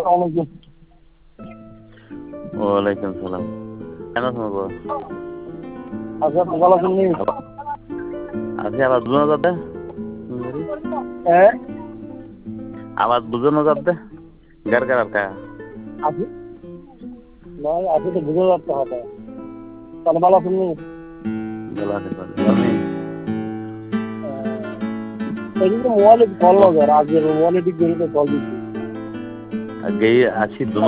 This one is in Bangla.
আসসালামু ওয়ালাইকুম সালাম। কেন শুনবো? আচ্ছা তো ভালো আছেন নি? আজকে আবার বুঝানো যাবে? হ্যাঁ আওয়াজ বুঝানো যাবে? গার গার কা আছি না আছি তো বুঝে যাচ্ছে হবে তাহলে ভালো আছেন নি? ভালো আছে তুমি? এদিকে মোবাইলে কল নজর আজকে মোবাইলে দিক কল দিচ্ছি আগে আছি